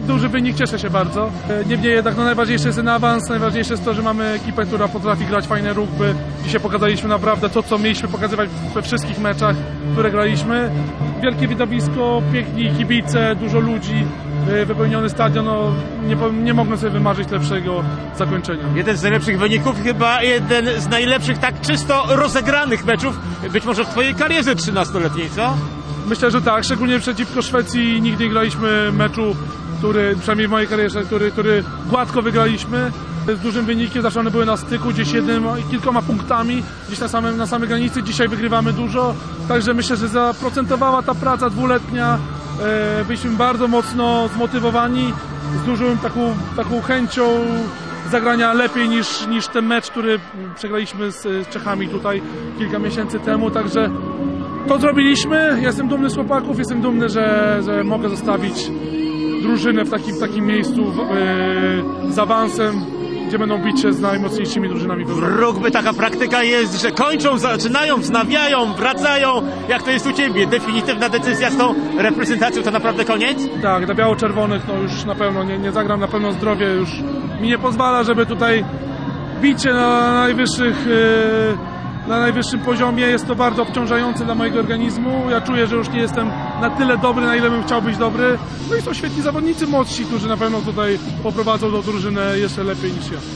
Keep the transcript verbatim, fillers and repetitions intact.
Duży wynik, cieszę się bardzo. Niemniej jednak no, najważniejszy jest ten awans, najważniejsze jest to, że mamy ekipę, która potrafi grać fajne rugby. Dzisiaj pokazaliśmy naprawdę to, co mieliśmy pokazywać we wszystkich meczach, które graliśmy. Wielkie widowisko, piękni kibice, dużo ludzi, wypełniony stadion, no, nie, nie mogłem sobie wymarzyć lepszego zakończenia. Jeden z najlepszych wyników, chyba jeden z najlepszych tak czysto rozegranych meczów, być może w twojej karierze trzynastoletniej, co? Myślę, że tak, szczególnie przeciwko Szwecji nigdy nie graliśmy meczu, który, przynajmniej w mojej karierze, który, który gładko wygraliśmy. Z dużym wynikiem, zawsze one były na styku, gdzieś jednym i kilkoma punktami, gdzieś na samym, na samej granicy. Dzisiaj wygrywamy dużo, także myślę, że zaprocentowała ta praca dwuletnia. E, byliśmy bardzo mocno zmotywowani, z dużą taką, taką chęcią zagrania lepiej niż, niż ten mecz, który przegraliśmy z Czechami tutaj kilka miesięcy temu, także to zrobiliśmy. Jestem dumny z chłopaków, jestem dumny, że, że mogę zostawić drużynę w takim, takim miejscu yy, z awansem, gdzie będą bić się z najmocniejszymi drużynami w Europie. W rugby taka praktyka jest, że kończą, zaczynają, wznawiają, wracają. Jak to jest u ciebie? Definitywna decyzja z tą reprezentacją to naprawdę koniec? Tak, dla biało-czerwonych no już na pewno nie, nie zagram, na pewno zdrowie już mi nie pozwala, żeby tutaj bić się na najwyższych yy, na najwyższym poziomie. Jest to bardzo obciążające dla mojego organizmu. Ja czuję, że już nie jestem na tyle dobry, na ile bym chciał być dobry. No i są świetni zawodnicy młodsi, którzy na pewno tutaj poprowadzą do drużyny jeszcze lepiej niż ja.